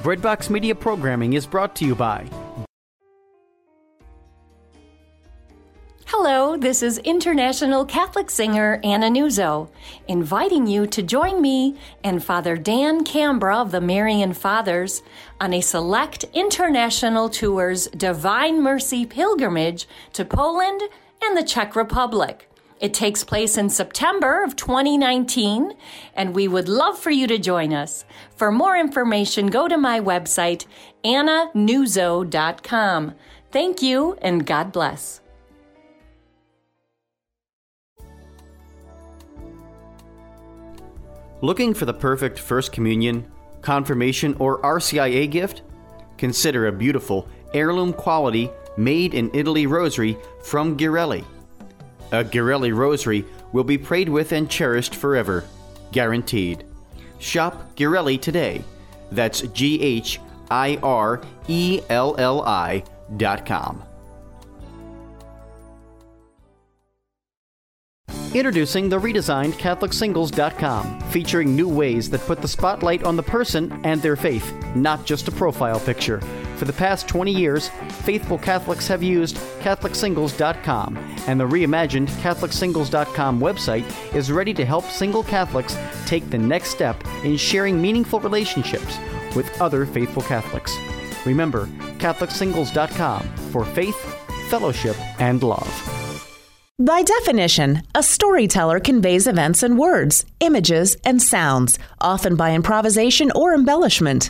Breadbox Media programming is brought to you by... Hello, this is international Catholic singer Anna Nuzzo, inviting you to join me and Father Dan Cambra of the Marian Fathers on a select international tour's Divine Mercy pilgrimage to Poland and the Czech Republic. It takes place in September of 2019, and we would love for you to join us. For more information, go to my website, annanuzzo.com. Thank you, and God bless. Looking for the perfect First Communion, Confirmation, or RCIA gift? Consider a beautiful, heirloom quality, made-in-Italy rosary from Ghirelli. A Ghirelli rosary will be prayed with and cherished forever, guaranteed. Shop Ghirelli today. That's GHIRELLI.com. Introducing the redesigned CatholicSingles.com, featuring new ways that put the spotlight on the person and their faith, not just a profile picture. For the past 20 years, faithful Catholics have used CatholicSingles.com, and the reimagined CatholicSingles.com website is ready to help single Catholics take the next step in sharing meaningful relationships with other faithful Catholics. Remember, CatholicSingles.com for faith, fellowship, and love. By definition, a storyteller conveys events in words, images, and sounds, often by improvisation or embellishment.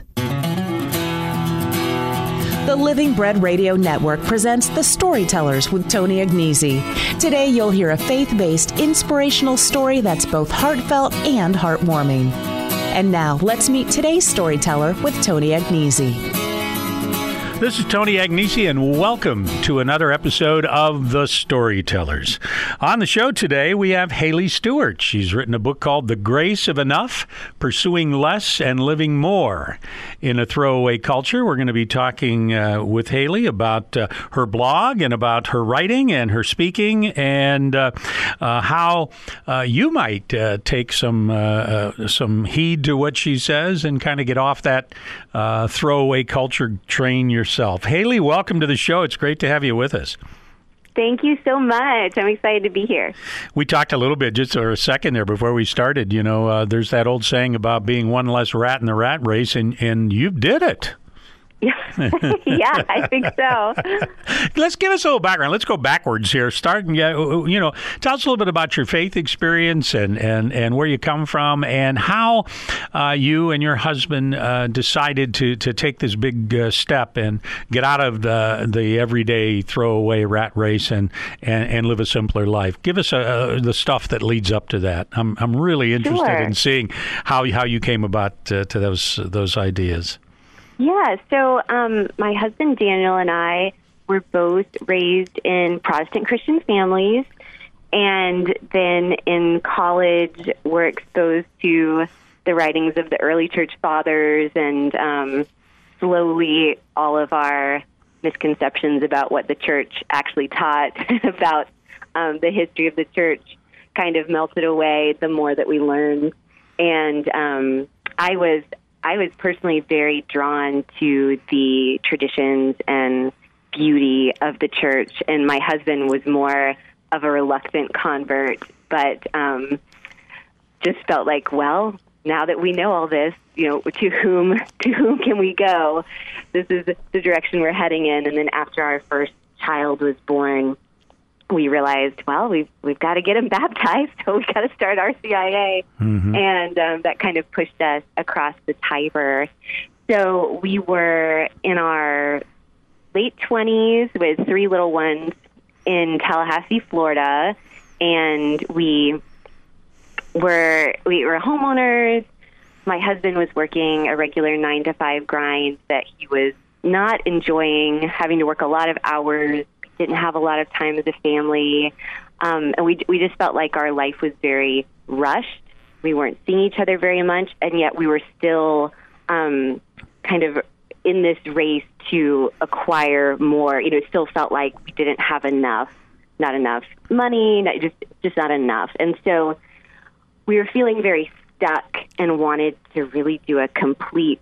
The Living Bread Radio Network presents The Storytellers with Tony Agnesi. Today, you'll hear a faith-based, inspirational story that's both heartfelt and heartwarming. And now, let's meet today's storyteller with Tony Agnesi. This is Tony Agnesi, and welcome to another episode of The Storytellers. On the show today, we have Haley Stewart. She's written a book called The Grace of Enough, Pursuing Less and Living More in a Throwaway Culture. We're going to be talking with Haley about her blog and about her writing and her speaking and how you might take some heed to what she says and kind of get off that throwaway culture train yourself. Haley, welcome to the show. It's great to have you with us. Thank you so much. I'm excited to be here. We talked a little bit just for a second there before we started. You know, there's that old saying about being one less rat in the rat race, and you did it. Yeah, I think so. Let's give us a little background. Let's go backwards here. Tell us a little bit about your faith experience and where you come from and how you and your husband decided to take this big step and get out of the everyday throwaway rat race and live a simpler life. Give us the stuff that leads up to that. I'm really interested in seeing how you came about to those ideas. Yeah, so my husband Daniel and I were both raised in Protestant Christian families, and then in college were exposed to the writings of the early church fathers, and slowly all of our misconceptions about what the church actually taught about the history of the church kind of melted away the more that we learned. And I was personally very drawn to the traditions and beauty of the church, and my husband was more of a reluctant convert, but just felt like, well, now that we know all this, to whom can we go? This is the direction we're heading in. And then after our first child was born, we realized, well, we've got to get him baptized, so we've got to start RCIA. Mm-hmm. And that kind of pushed us across the Tiber. So we were in our late 20s with 3 little ones in Tallahassee, Florida, and we were homeowners. My husband was working a regular 9-to-5 grind that he was not enjoying, having to work a lot of hours, didn't have a lot of time as a family, and we just felt like our life was very rushed. We weren't seeing each other very much, and yet we were still kind of in this race to acquire more. It still felt like we didn't have enough, not enough money, just not enough. And so we were feeling very stuck and wanted to really do a complete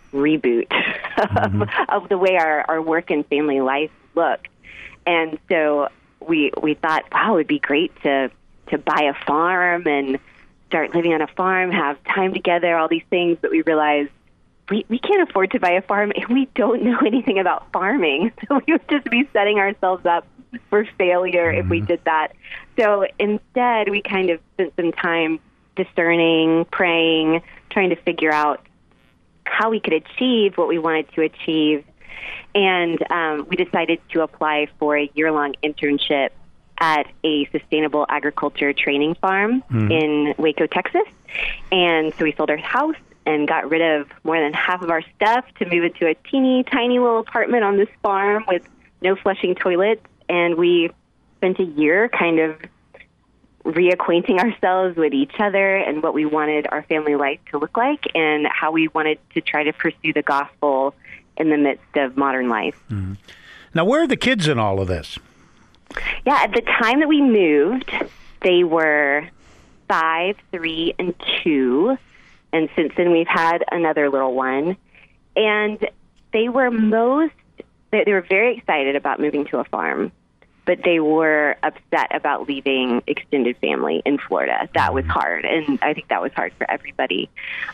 reboot of the way our work and family life looked. And so we thought, wow, it would be great to buy a farm and start living on a farm, have time together, all these things. But we realized we can't afford to buy a farm, and we don't know anything about farming. So we would just be setting ourselves up for failure if we did that. So instead, we kind of spent some time discerning, praying, trying to figure out how we could achieve what we wanted to achieve. And we decided to apply for a year-long internship at a sustainable agriculture training farm in Waco, Texas. And so we sold our house and got rid of more than half of our stuff to move into a teeny tiny little apartment on this farm with no flushing toilets. And we spent a year kind of reacquainting ourselves with each other and what we wanted our family life to look like and how we wanted to try to pursue the gospel in the midst of modern life. Now, where are the kids in all of this? Yeah, at the time that we moved, they were 5, 3, and 2. And since then, we've had another little one. And they were they were very excited about moving to a farm, but they were upset about leaving extended family in Florida. That was hard, and I think that was hard for everybody.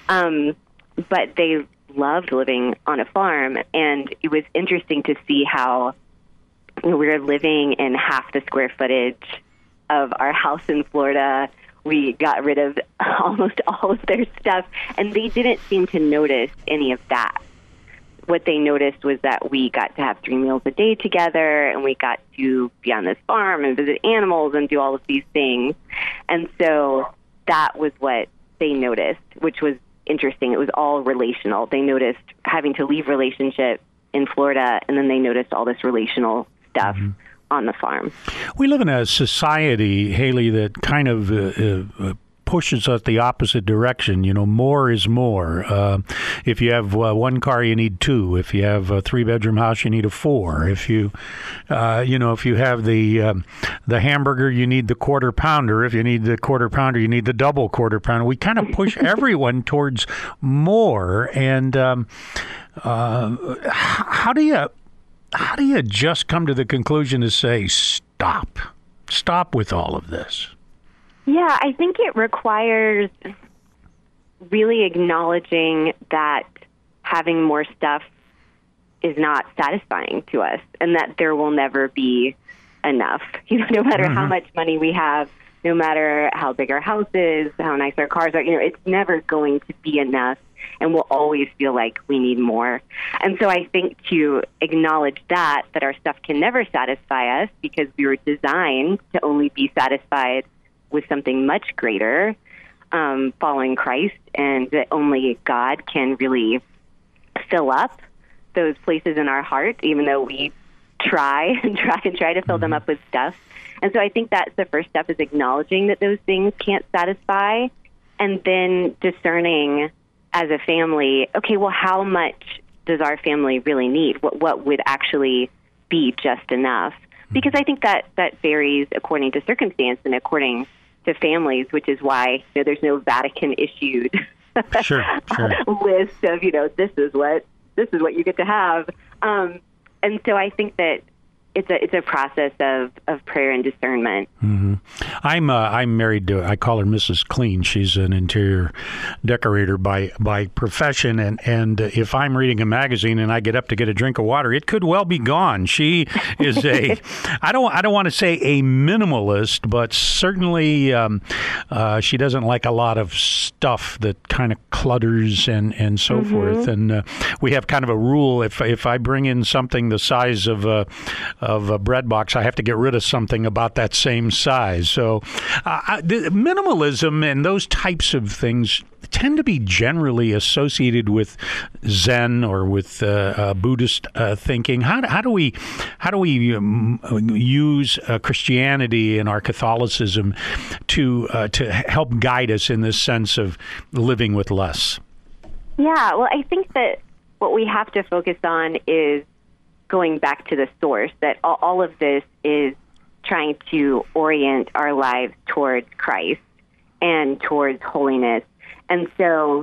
But they loved living on a farm, and it was interesting to see how we were living in half the square footage of our house in Florida. We got rid of almost all of their stuff, and they didn't seem to notice any of that. What they noticed was that we got to have 3 meals a day together, and we got to be on this farm and visit animals and do all of these things. And so that was what they noticed, which was interesting. It was all relational. They noticed having to leave relationship in Florida, and then they noticed all this relational stuff on the farm. We live in a society, Haley, that kind of pushes us the opposite direction. You know, more is more. If you have one car, you need 2. If you have a 3-bedroom house, you need a 4. If you, if you have the hamburger, you need the quarter pounder. If you need the quarter pounder, you need the double quarter pounder. We kind of push everyone towards more. And how do you just come to the conclusion to say stop with all of this? Yeah, I think it requires really acknowledging that having more stuff is not satisfying to us and that there will never be enough. No matter how much money we have, no matter how big our house is, how nice our cars are, it's never going to be enough, and we'll always feel like we need more. And so I think to acknowledge that our stuff can never satisfy us because we were designed to only be satisfied with something much greater, following Christ, and that only God can really fill up those places in our heart, even though we try to fill them up with stuff. And so I think that's the first step, is acknowledging that those things can't satisfy, and then discerning as a family, okay, well, how much does our family really need? What would actually be just enough? Because I think that varies according to circumstance and according to families, which is why there's no Vatican-issued list of this is what you get to have. And so I think that it's a process of prayer and discernment. I'm married to, I call her Mrs. Clean. She's an interior decorator by profession, and if I'm reading a magazine and I get up to get a drink of water, it could well be gone. She is I don't want to say a minimalist, but certainly she doesn't like a lot of stuff that kind of clutters and so forth. And we have kind of a rule: if I bring in something the size of a bread box, I have to get rid of something about that same size. So the minimalism and those types of things tend to be generally associated with Zen or with Buddhist thinking. How do we use Christianity and our Catholicism to help guide us in this sense of living with less? Yeah, well, I think that what we have to focus on is going back to the source, that all of this is trying to orient our lives towards Christ and towards holiness. And so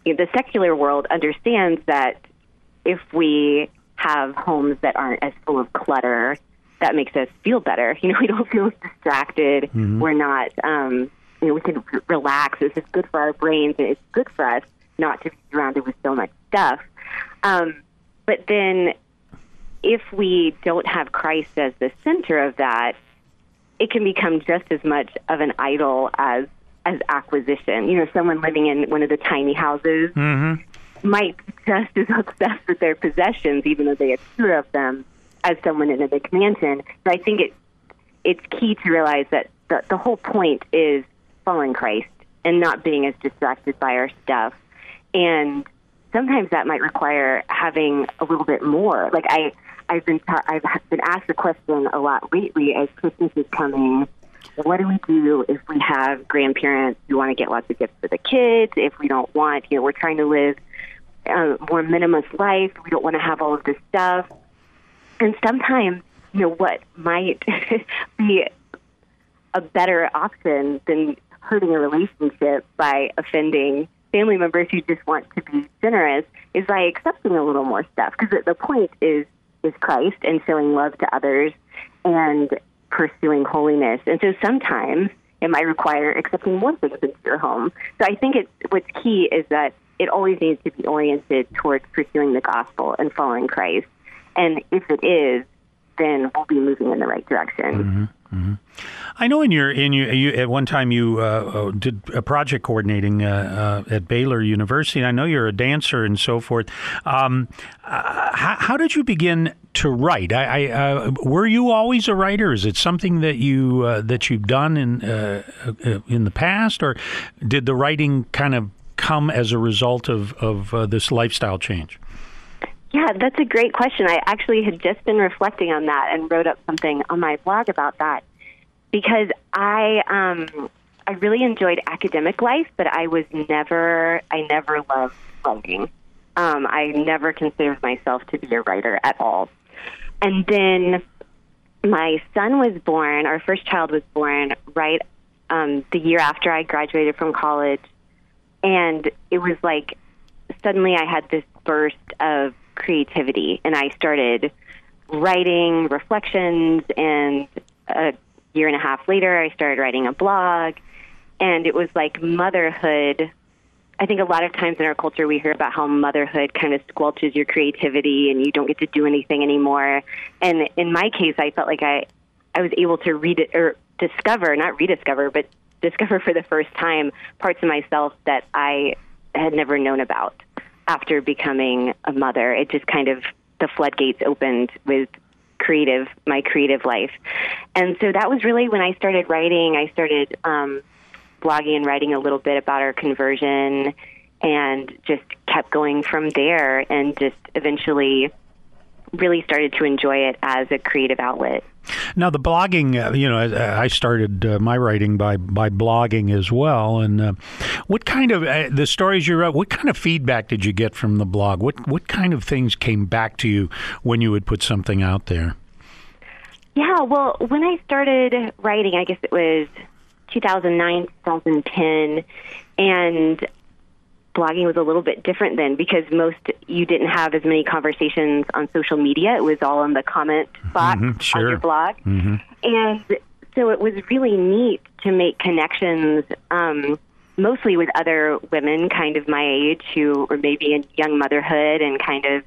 the secular world understands that if we have homes that aren't as full of clutter, that makes us feel better. We don't feel distracted. Mm-hmm. We're not, we can relax. This is good for our brains, and it's good for us not to be surrounded with so much stuff. But then if we don't have Christ as the center of that, it can become just as much of an idol as acquisition. Someone living in one of the tiny houses might be just as obsessed with their possessions, even though they have fewer of them, as someone in a big mansion. So I think it's key to realize that the whole point is following Christ and not being as distracted by our stuff. And sometimes that might require having a little bit more. Like I've been asked the question a lot lately as Christmas is coming. What do we do if we have grandparents who want to get lots of gifts for the kids? If we don't want, we're trying to live a more minimalist life. We don't want to have all of this stuff. And sometimes, what might be a better option than hurting a relationship by offending family members who just want to be generous is by accepting a little more stuff. Because the point is Christ and showing love to others and pursuing holiness. And so sometimes it might require accepting more things into your home. So I think what's key is that it always needs to be oriented towards pursuing the gospel and following Christ. And if it is, then we'll be moving in the right direction. Mm-hmm, mm-hmm. I know you at one time you did a project coordinating at Baylor University, and I know you're a dancer and so forth. How did you begin to write? Were you always a writer? Is it something that you've done in the past, or did the writing kind of come as a result of this lifestyle change? Yeah, that's a great question. I actually had just been reflecting on that and wrote up something on my blog about that, because I really enjoyed academic life, but I never loved writing. I never considered myself to be a writer at all. And then my son was born, our first child was born right the year after I graduated from college. And it was like suddenly I had this burst of creativity, and I started writing reflections, and a year and a half later I started writing a blog. And it was like motherhood. I think a lot of times in our culture we hear about how motherhood kind of squelches your creativity and you don't get to do anything anymore. And in my case, I felt like I was able to discover for the first time parts of myself that I had never known about after becoming a mother. It just kind of, the floodgates opened with my creative life. And so that was really when I started writing. I started blogging and writing a little bit about our conversion, and just kept going from there, and just eventually really started to enjoy it as a creative outlet. Now, the blogging, I started my writing by blogging as well. And what kind of, the stories you wrote, what kind of feedback did you get from the blog? What kind of things came back to you when you would put something out there? Yeah, well, when I started writing, I guess it was 2009, 2010, and blogging was a little bit different then, because you didn't have as many conversations on social media. It was all in the comment box on your blog. Mm-hmm. And so it was really neat to make connections, mostly with other women kind of my age who were maybe in young motherhood and kind of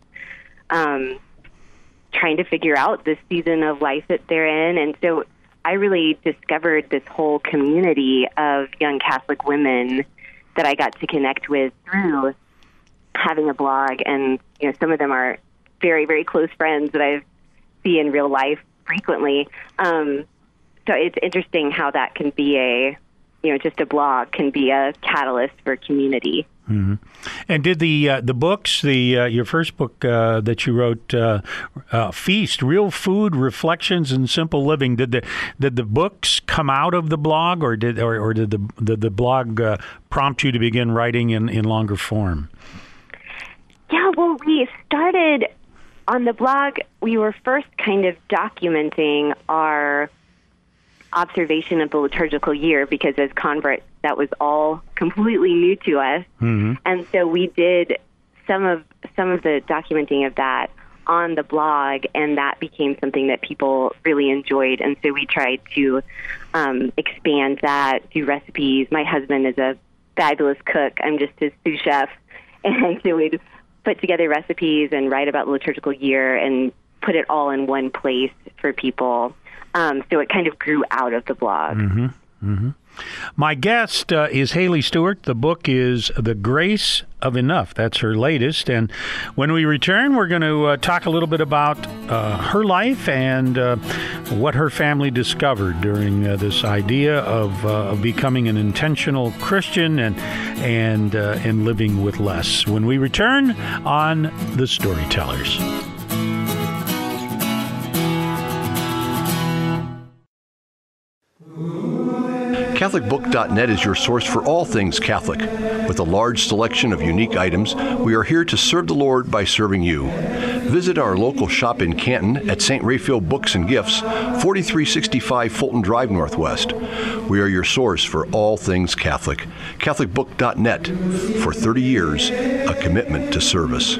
trying to figure out this season of life that they're in. And so I really discovered this whole community of young Catholic women that I got to connect with through having a blog. And, some of them are very, very close friends that I see in real life frequently. So it's interesting how that can be just a blog can be a catalyst for community. Mm-hmm. And did the books, your first book that you wrote, Feast, Real Food, Reflections, and Simple Living, did the books come out of the blog, or did the blog prompt you to begin writing in longer form? Yeah, well, we started on the blog. We were first kind of documenting our observation of the liturgical year, because as converts, that was all completely new to us. Mm-hmm. And so we did some of the documenting of that on the blog, and that became something that people really enjoyed. And so we tried to expand that, do recipes. My husband is a fabulous cook. I'm just his sous chef. And so we'd put together recipes and write about the liturgical year and put it all in one place for people. So it kind of grew out of the blog. Mm-hmm. Mm-hmm. My guest is Haley Stewart. The book is The Grace of Enough. That's her latest. And when we return, we're going to talk a little bit about her life and what her family discovered during this idea of becoming an intentional Christian and living with less. When we return on The Storytellers. CatholicBook.net is your source for all things Catholic. With a large selection of unique items, we are here to serve the Lord by serving you. Visit our local shop in Canton at St. Raphael Books and Gifts, 4365 Fulton Drive Northwest. We are your source for all things Catholic. CatholicBook.net. For 30 years, a commitment to service.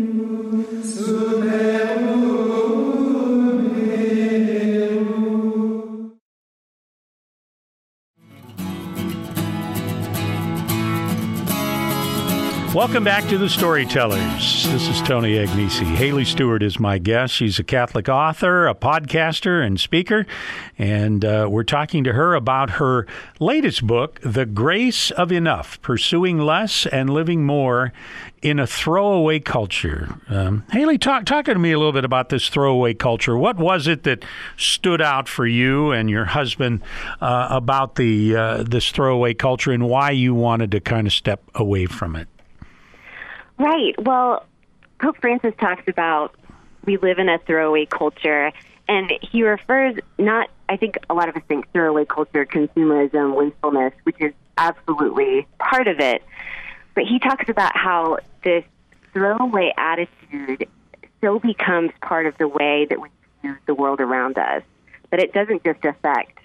Welcome back to The Storytellers. This is Tony Agnesi. Haley Stewart is my guest. She's a Catholic author, a podcaster, and speaker. And we're talking to her about her latest book, The Grace of Enough, Pursuing Less and Living More in a Throwaway Culture. Haley, talk to me a little bit about this throwaway culture. What was it that stood out for you and your husband about this throwaway culture and why you wanted to kind of step away from it? Right. Well, Pope Francis talks about we live in a throwaway culture, and he refers I think a lot of us think throwaway culture, consumerism, wastefulness, which is absolutely part of it. But he talks about how this throwaway attitude so becomes part of the way that we view the world around us, that it doesn't just affect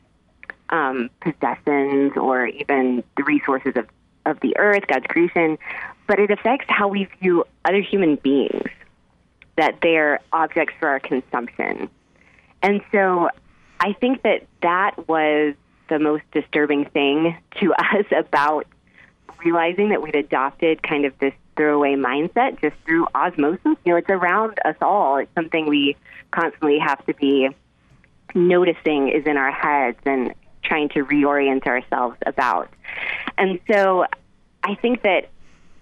possessions or even the resources of the earth, God's creation, but it affects how we view other human beings, that they're objects for our consumption. And so I think that was the most disturbing thing to us about realizing that we'd adopted kind of this throwaway mindset just through osmosis. It's around us all. It's something we constantly have to be noticing is in our heads and trying to reorient ourselves about. And so I think that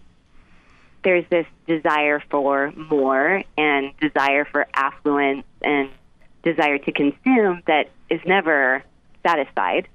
there's this desire for more and desire for affluence and desire to consume that is never satisfied.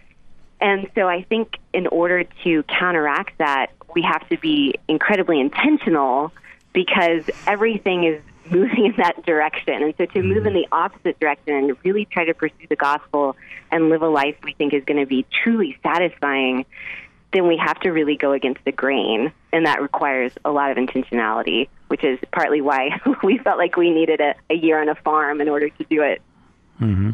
And so I think in order to counteract that, we have to be incredibly intentional because everything is moving in that direction. And so to move in the opposite direction and really try to pursue the gospel and live a life we think is going to be truly satisfying, then we have to really go against the grain. And that requires a lot of intentionality, which is partly why we felt like we needed a year on a farm in order to do it. Mm-hmm.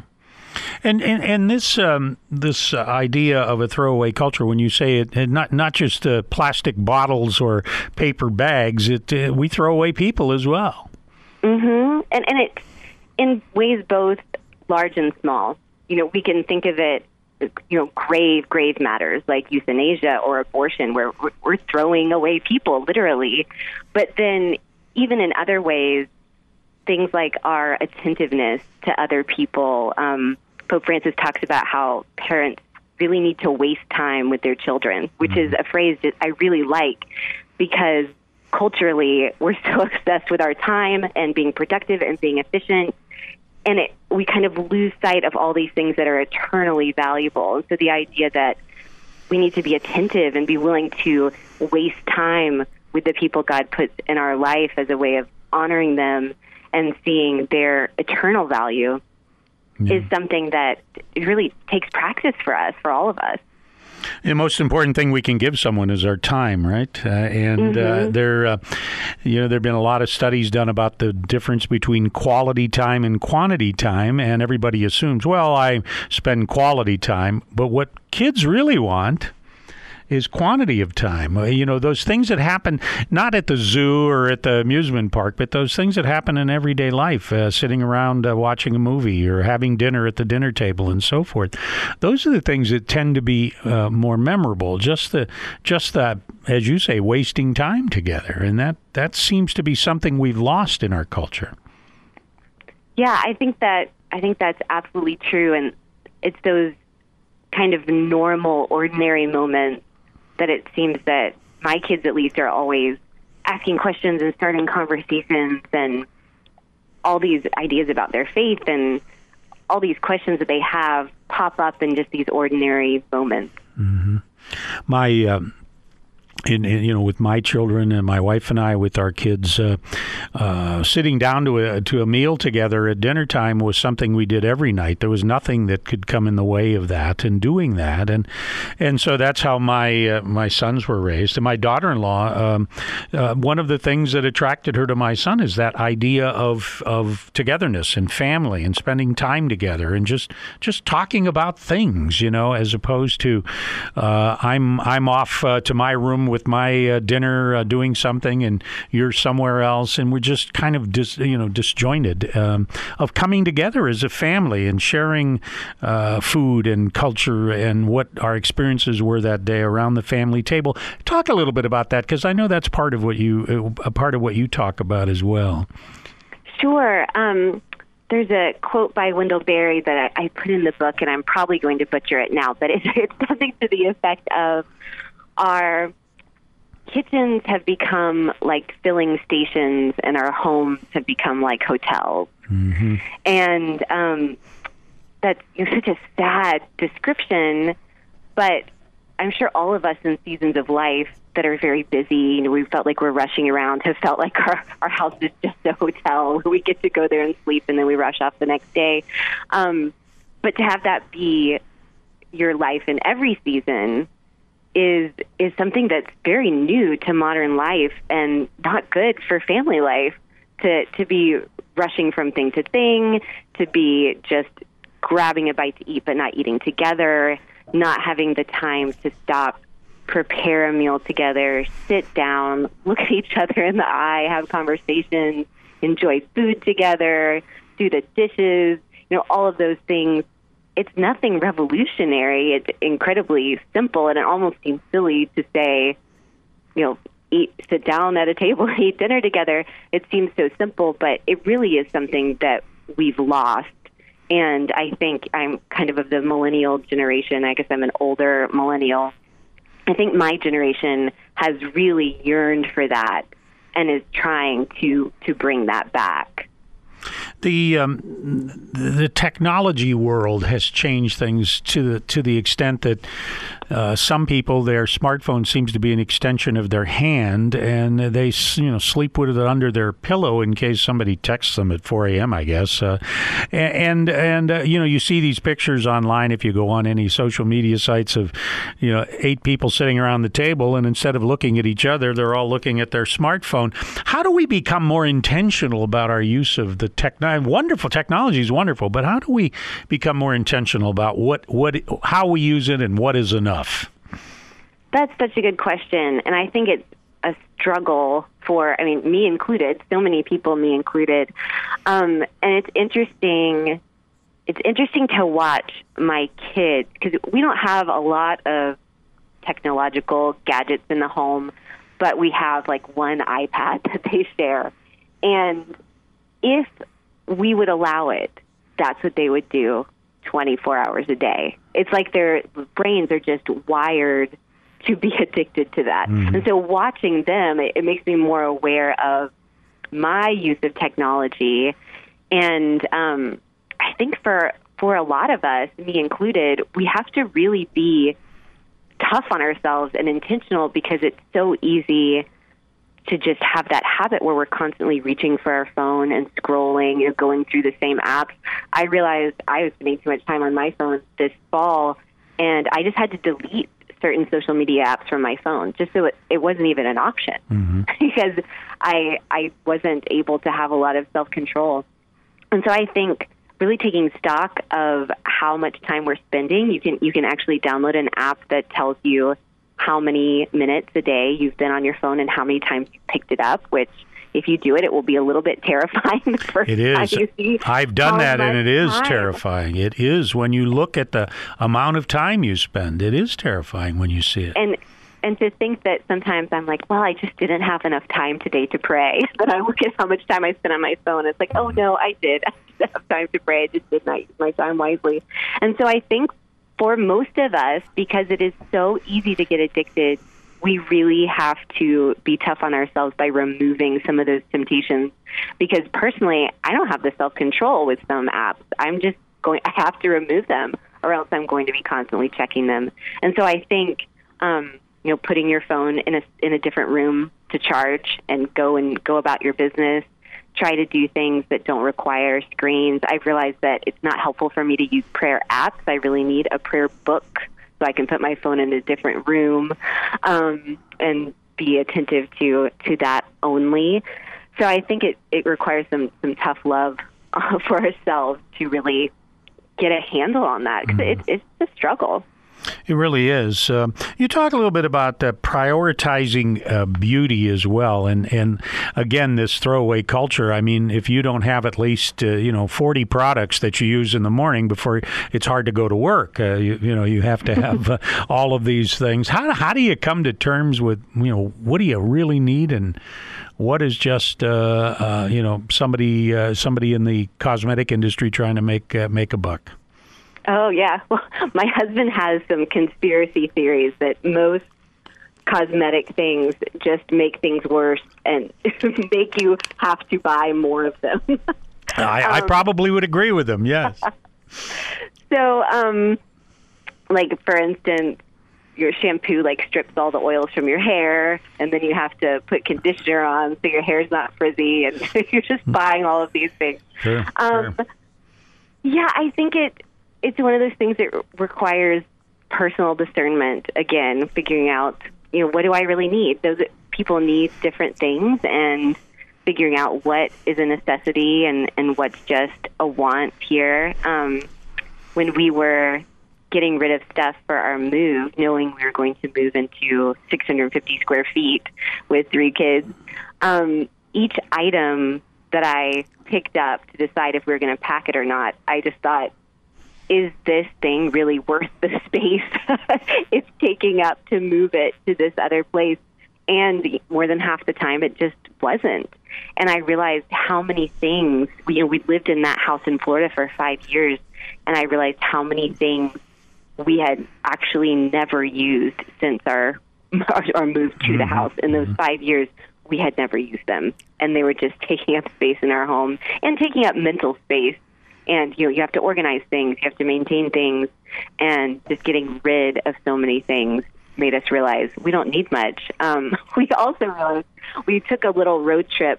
And this idea of a throwaway culture, when you say it, not just plastic bottles or paper bags, we throw away people as well. Mm-hmm. And it's in ways both large and small. We can think of it, grave matters like euthanasia or abortion, where we're throwing away people, literally. But then even in other ways, things like our attentiveness to other people. Pope Francis talks about how parents really need to waste time with their children, which is a phrase that I really like because culturally we're so obsessed with our time and being productive and being efficient. And we kind of lose sight of all these things that are eternally valuable. And so the idea that we need to be attentive and be willing to waste time with the people God puts in our life as a way of honoring them and seeing their eternal value is something that really takes practice for us, for all of us. The most important thing we can give someone is our time, right? There have been a lot of studies done about the difference between quality time and quantity time, and everybody assumes, well, I spend quality time, but what kids really want is quantity of time. Those things that happen not at the zoo or at the amusement park, but those things that happen in everyday life, sitting around watching a movie or having dinner at the dinner table and so forth. Those are the things that tend to be more memorable. Just that, as you say, wasting time together, and that seems to be something we've lost in our culture. Yeah, I think that's absolutely true, and it's those kind of normal, ordinary moments that it seems that my kids, at least, are always asking questions and starting conversations, and all these ideas about their faith and all these questions that they have pop up in just these ordinary moments. Mm-hmm. With my children and my wife and I, with our kids, sitting down to a meal together at dinner time was something we did every night. There was nothing that could come in the way of that and doing that, and so that's how my sons were raised. And my daughter-in-law, one of the things that attracted her to my son is that idea of togetherness and family and spending time together and just talking about things, as opposed to I'm off to my room with my dinner doing something and you're somewhere else, and we're just kind of disjointed of coming together as a family and sharing food and culture and what our experiences were that day around the family table. Talk a little bit about that, because I know that's part of what you talk about as well. Sure. There's a quote by Wendell Berry that I put in the book, and I'm probably going to butcher it now, but it's something to the effect of, our kitchens have become like filling stations and our homes have become like hotels. Mm-hmm. And that's such a sad description, but I'm sure all of us in seasons of life that are very busy, we felt like we're rushing around, have felt like our house is just a hotel. We get to go there and sleep, and then we rush off the next day. But to have that be your life in every season is something that's very new to modern life and not good for family life, to be rushing from thing to thing, to be just grabbing a bite to eat but not eating together, not having the time to stop, prepare a meal together, sit down, look at each other in the eye, have conversations, enjoy food together, do the dishes, all of those things. It's nothing revolutionary. It's incredibly simple, and it almost seems silly to say, sit down at a table and eat dinner together. It seems so simple, but it really is something that we've lost. And I think I'm kind of the millennial generation. I guess I'm an older millennial. I think my generation has really yearned for that and is trying to bring that back. The technology world has changed things to the extent that some people, their smartphone seems to be an extension of their hand, and they sleep with it under their pillow in case somebody texts them at 4 a.m. I guess. You see these pictures online if you go on any social media sites of 8 people sitting around the table, and instead of looking at each other, they're all looking at their smartphone. How do we become more intentional about our use of the technology? Wonderful technology is wonderful, but how do we become more intentional about how we use it and what is enough? That's such a good question, and I think it's a struggle for, me included, so many people, me included, and it's interesting. It's interesting to watch my kids, because we don't have a lot of technological gadgets in the home, but we have like one iPad that they share, and if we would allow it, that's what they would do 24 hours a day. It's like their brains are just wired to be addicted to that. Mm-hmm. And so watching them, it makes me more aware of my use of technology. And I think for a lot of us, me included, we have to really be tough on ourselves and intentional, because it's so easy to just have that habit where we're constantly reaching for our phone and scrolling, going through the same apps. I realized I was spending too much time on my phone this fall, and I just had to delete certain social media apps from my phone, just so it wasn't even an option because I wasn't able to have a lot of self-control. And so I think really taking stock of how much time we're spending, you can actually download an app that tells you how many minutes a day you've been on your phone and how many times you picked it up, which if you do it, it will be a little bit terrifying the first it is. time you see. I've done that, and it is terrifying. It is. When you look at the amount of time you spend, it is terrifying when you see it. And to think that sometimes I'm like, well, I just didn't have enough time today to pray. But I look at how much time I spent on my phone. It's like, oh, no, I did. I did have time to pray. I just did not use my time wisely. And so I think for most of us, because it is so easy to get addicted, we really have to be tough on ourselves by removing some of those temptations. Because personally, I don't have the self-control with some apps. I have to remove them, or else I'm going to be constantly checking them. And so I think, putting your phone in a different room to charge and go about your business, try to do things that don't require screens. I've realized that it's not helpful for me to use prayer apps. I really need a prayer book so I can put my phone in a different room and be attentive to that only. So I think it requires some tough love for ourselves to really get a handle on that, because it's a struggle. It really is. You talk a little bit about prioritizing beauty as well, and again, this throwaway culture. I mean, if you don't have at least 40 products that you use in the morning before it's hard to go to work, you have to have all of these things. How do you come to terms with what do you really need and what is just somebody in the cosmetic industry trying to make a buck? Oh, yeah. Well, my husband has some conspiracy theories that most cosmetic things just make things worse and make you have to buy more of them. I probably would agree with them, yes. So, for instance, your shampoo strips all the oils from your hair, and then you have to put conditioner on so your hair's not frizzy, and you're just buying all of these things. Sure. Yeah, I think it's one of those things that requires personal discernment. Again, figuring out, what do I really need? Those people need different things, and figuring out what is a necessity and what's just a want here. When we were getting rid of stuff for our move, knowing we were going to move into 650 square feet with 3 kids, each item that I picked up to decide if we were going to pack it or not, I just thought, is this thing really worth the space it's taking up to move it to this other place? And more than half the time, it just wasn't. And I realized how many things, we lived in that house in Florida for 5 years, and I realized how many things we had actually never used since our move to the house. In those 5 years, we had never used them, and they were just taking up space in our home and taking up mental space. And, you have to organize things, you have to maintain things, and just getting rid of so many things made us realize we don't need much. We also realized we took a little road trip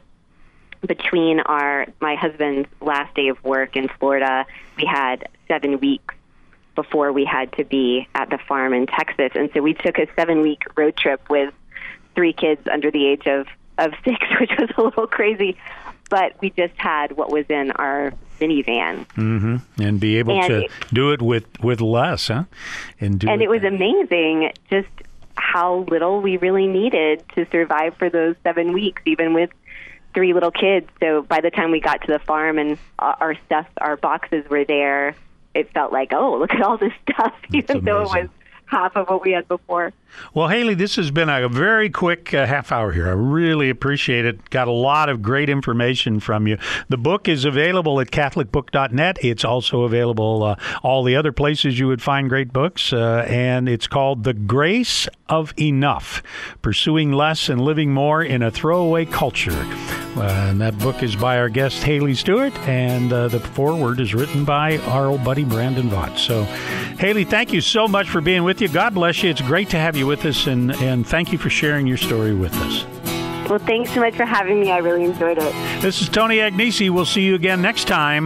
between my husband's last day of work in Florida. We had 7 weeks before we had to be at the farm in Texas. And so we took a 7-week road trip with 3 kids under the age of 6, which was a little crazy. But we just had what was in our minivan. And be able to do it with less, huh? And it was amazing just how little we really needed to survive for those 7 weeks, even with 3 little kids. So by the time we got to the farm and our boxes were there, it felt like, oh, look at all this stuff, even though it was half of what we had before. Well, Haley, this has been a very quick half hour here. I really appreciate it. Got a lot of great information from you. The book is available at catholicbook.net. It's also available all the other places you would find great books, and it's called The Grace of Enough, Pursuing Less and Living More in a Throwaway Culture. And that book is by our guest, Haley Stewart, and the foreword is written by our old buddy, Brandon Vaught. So, Haley, thank you so much for being with you. God bless you. It's great to have you with us, and thank you for sharing your story with us. Well, thanks so much for having me. I really enjoyed it. This is Tony Agnesi. We'll see you again next time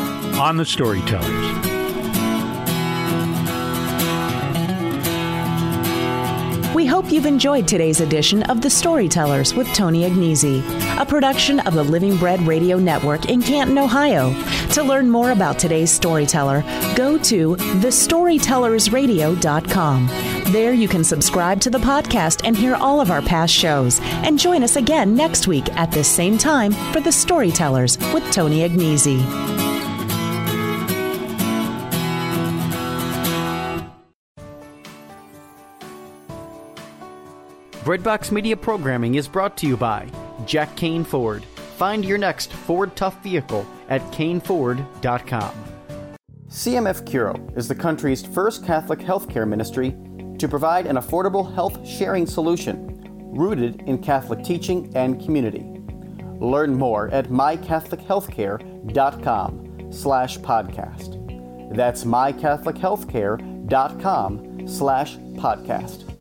on The Storytellers. We hope you've enjoyed today's edition of The Storytellers with Tony Agnesi, a production of the Living Bread Radio Network in Canton, Ohio. To learn more about today's storyteller, go to thestorytellersradio.com. There you can subscribe to the podcast and hear all of our past shows. And join us again next week at this same time for The Storytellers with Tony Agnesi. Breadbox Media programming is brought to you by Jack Kane Ford. Find your next Ford Tough vehicle at caneford.com. CMF Curo is the country's first Catholic healthcare ministry to provide an affordable health sharing solution rooted in Catholic teaching and community. Learn more at mycatholichealthcare.com/podcast. That's mycatholichealthcare.com/podcast.